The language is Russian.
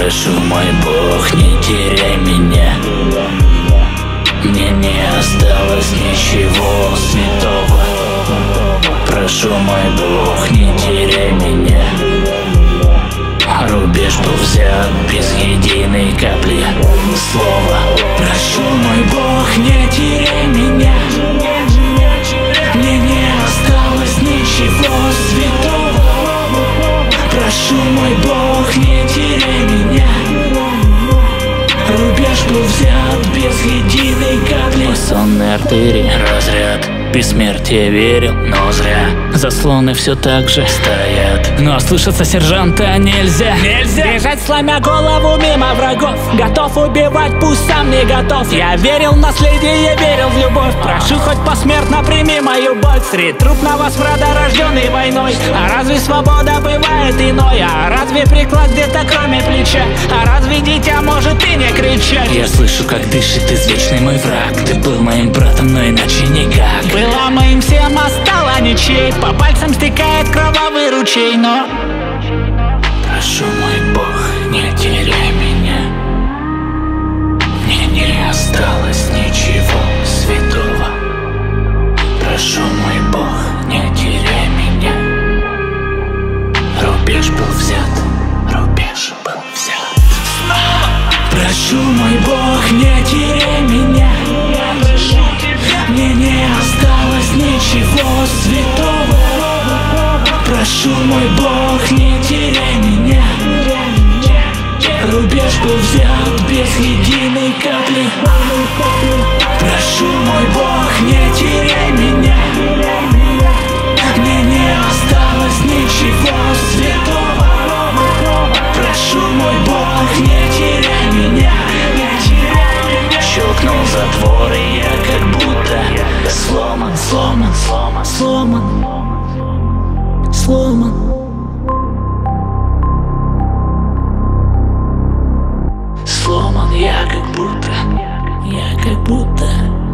Прошу, мой Бог, не теряй меня. Мне не осталось ничего святого. Прошу, мой Бог, не теряй меня. Рубеж был взят без единой капли слова. Прошу, мой Бог, не теряй меня. Мне не осталось ничего святого. Прошу, мой Бог, не теряй меня. Рубеж был взят без единой капли. В сонной артерии разряд. Бессмертие верил, но зря. Заслоны все так же стоят, но ослышаться сержанта нельзя. Бежать, сломя голову мимо врагов. Готов убивать, пусть сам не готов. Я верил в наследие, верил в любовь. Прошу, хоть посмертно прими мою боль. Средь трупного смрада, рожденный войной. А разве свобода бывает иной? А разве приклад где-то кроме плеча? А разве дитя может и не кричать? Я слышу, как дышит извечный мой враг. Ты был моим братом, но иначе никак. Была моим всем, а стала ничей. По пальцам стекает кровавый ручей, но... Прошу, мой Бог, не теряй меня. Мне не осталось ничего святого. Прошу, мой Бог, не теряй меня. Рубеж был взят, рубеж был взят. Прошу, мой Бог, не теряй меня. Мне не осталось ничего святого. Прошу, мой Бог, не теряй меня. Рубеж был взят без единой капли. Прошу, мой Бог, не теряй меня. Мне не осталось ничего святого. Прошу, мой Бог, не теряй меня. Щелкнул затвор, и я как будто сломан, сломан, сломан, сломан, сломан. Сломан я как будто